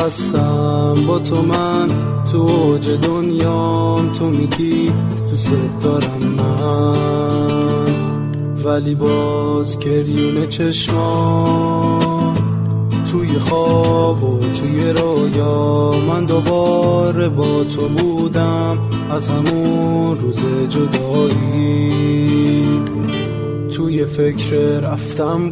هستم با تو، من تو اوج دنیام، تو میگی دوست دارم من، ولی باز گریون چشمام توی خواب و توی رویا، من دوباره با تو بودم از همون روز جدایی، توی فکر رفتم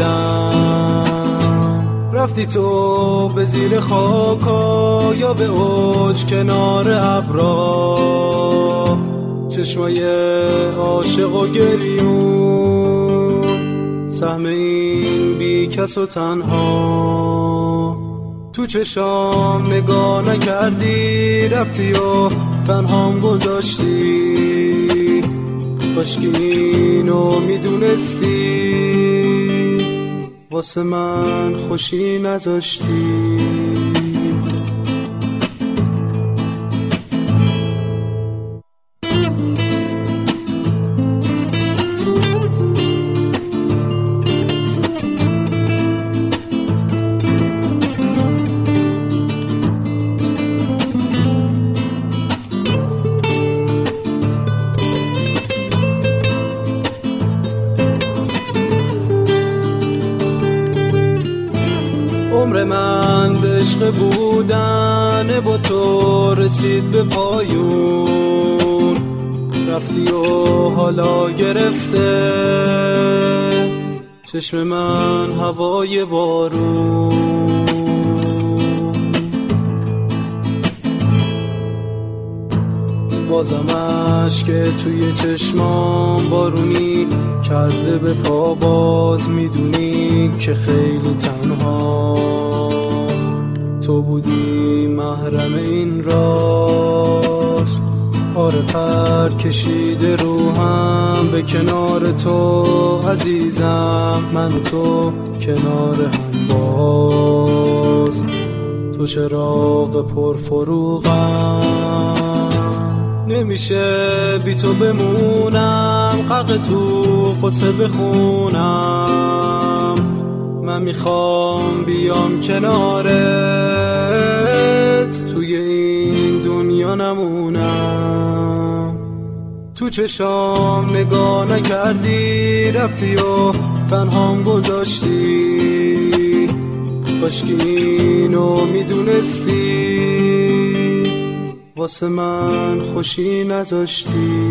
بودم. رفتی تو به زیر خاکا یا به اوج کنار ابرا، چشمای عاشق و گریون، سهم این بی کس و تنها. تو چشام نگاه نکردی، رفتی و تنهام گذاشتی، کاشکی اینو میدونستی واسه من خوشی نذاشتی. عمر من به عشق بودن با تو رسید به پایون، رفتی و حالا گرفته چشم من هوای بارون. بازم عشق توی چشمام بارونی کرده به پا، باز میدونی که خیلی تنها تو بودی محرم این راز. آره پر کشیده روحم به کنار تو عزیزم، من و تو کنار هم باز، تو چراغ پرفروغم، نمیشه بی تو بمونم، قق تو قصه بخونم، من میخوام بیام کنارت توی این دنیا نمونم. تو چشام نگاه نکردی، رفتی و تنهام گذاشتی، کاشکی اینو میدونستی واسه من خوشی نذاشتی.